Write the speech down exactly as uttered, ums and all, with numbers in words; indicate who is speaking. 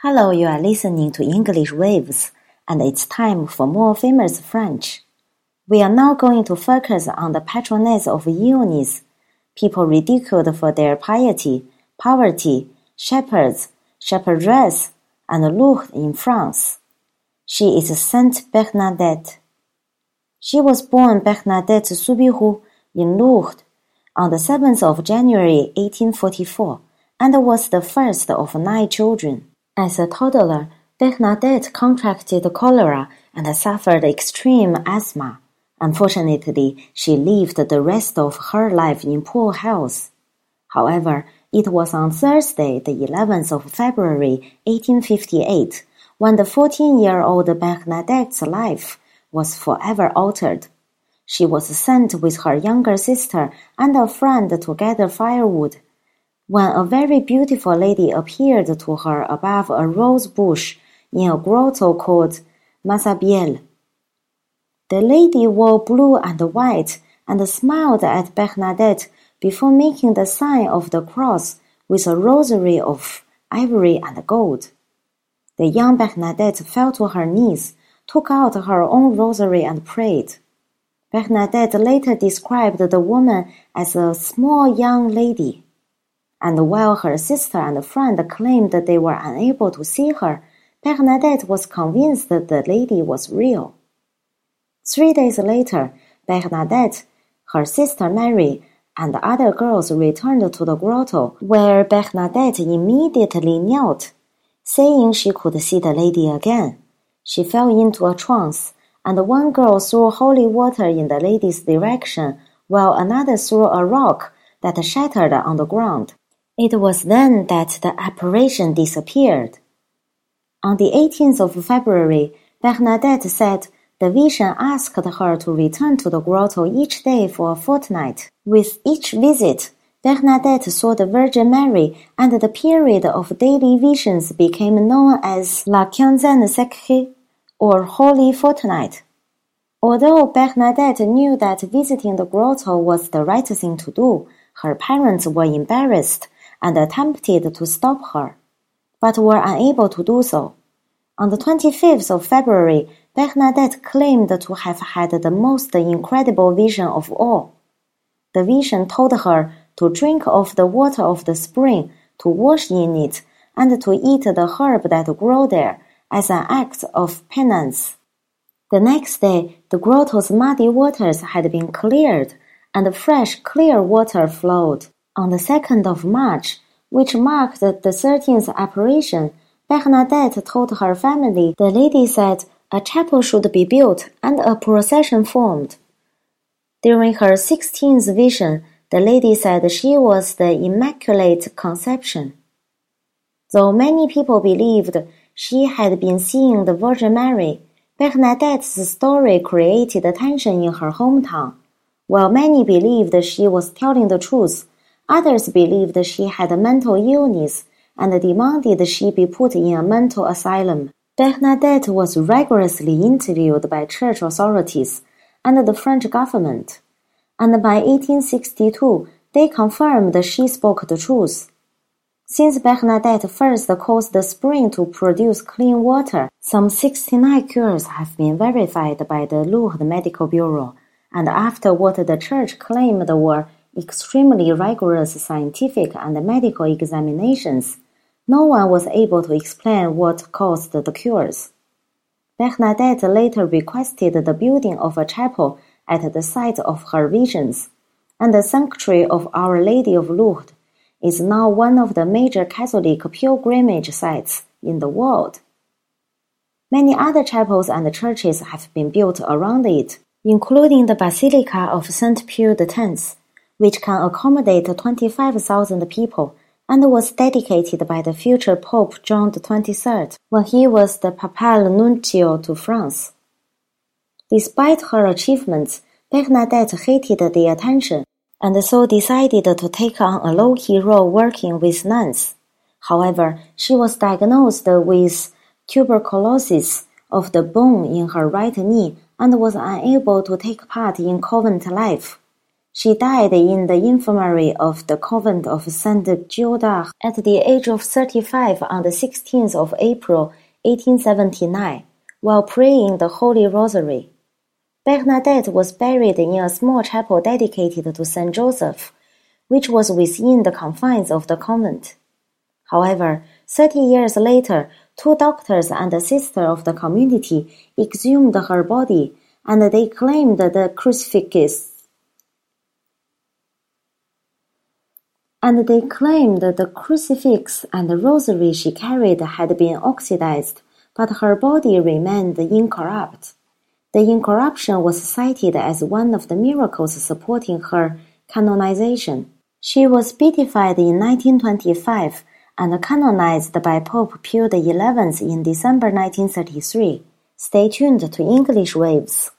Speaker 1: Hello, you are listening to English Waves, and it's time for more famous French. We are now going to focus on the patroness of Eunice, people ridiculed for their piety, poverty, shepherds, shepherdess, and Lourdes in France. She is Sainte Bernadette. She was born Bernadette Soubirous in Lourdes on the seventh of January eighteen forty-four and was the first of nine children. As a toddler, Bernadette contracted cholera and suffered extreme asthma. Unfortunately, she lived the rest of her life in poor health. However, it was on Thursday, the eleventh of February eighteen fifty-eight, when the fourteen-year-old Bernadette's life was forever altered. She was sent with her younger sister and a friend to gather firewood, when a very beautiful lady appeared to her above a rose bush in a grotto called Massabielle. The lady wore blue and white and smiled at Bernadette before making the sign of the cross with a rosary of ivory and gold. The young Bernadette fell to her knees, took out her own rosary and prayed. Bernadette later described the woman as a small young lady. And while her sister and friend claimed that they were unable to see her, Bernadette was convinced that the lady was real. Three days later, Bernadette, her sister Mary, and the other girls returned to the grotto, where Bernadette immediately knelt, saying she could see the lady again. She fell into a trance, and one girl threw holy water in the lady's direction, while another threw a rock that shattered on the ground. It was then that the apparition disappeared. On the eighteenth of February, Bernadette said the vision asked her to return to the grotto each day for a fortnight. With each visit, Bernadette saw the Virgin Mary, and the period of daily visions became known as La Quinzaine Sacrée, or Holy Fortnight. Although Bernadette knew that visiting the grotto was the right thing to do, her parents were embarrassed and attempted to stop her, but were unable to do so. On the twenty-fifth of February, Bernadette claimed to have had the most incredible vision of all. The vision told her to drink of the water of the spring, to wash in it, and to eat the herb that grew there as an act of penance. The next day, the grotto's muddy waters had been cleared, and fresh, clear water flowed. On the second of March, which marked the thirteenth apparition, Bernadette told her family the lady said a chapel should be built and a procession formed. During her sixteenth vision, the lady said she was the Immaculate Conception. Though many people believed she had been seeing the Virgin Mary, Bernadette's story created tension in her hometown. While many believed she was telling the truth, others believed she had a mental illness and demanded she be put in a mental asylum. Bernadette was rigorously interviewed by church authorities and the French government, and by eighteen sixty-two they confirmed she spoke the truth. Since Bernadette first caused the spring to produce clean water, some sixty-nine cures have been verified by the Lourdes Medical Bureau, and after what the church claimed were extremely rigorous scientific and medical examinations, no one was able to explain what caused the cures. Bernadette later requested the building of a chapel at the site of her visions, and the sanctuary of Our Lady of Lourdes is now one of the major Catholic pilgrimage sites in the world. Many other chapels and churches have been built around it, including the Basilica of Saint Pio the tenth, which can accommodate twenty-five thousand people, and was dedicated by the future Pope John the twenty-third when he was the papal nuncio to France. Despite her achievements, Bernadette hated the attention, and so decided to take on a low-key role working with nuns. However, she was diagnosed with tuberculosis of the bone in her right knee and was unable to take part in convent life. She died in the infirmary of the convent of Saint Gildas at the age of thirty-five on the sixteenth of April, eighteen seventy-nine, while praying the Holy Rosary. Bernadette was buried in a small chapel dedicated to Saint Joseph, which was within the confines of the convent. However, thirty years later, two doctors and a sister of the community exhumed her body, and they claimed the crucifix and they claimed the crucifix and the rosary she carried had been oxidized, but her body remained incorrupt. The incorruption was cited as one of the miracles supporting her canonization. She was beatified in nineteen twenty-five and canonized by Pope Pio the eleventh in December nineteen thirty-three. Stay tuned to English Waves.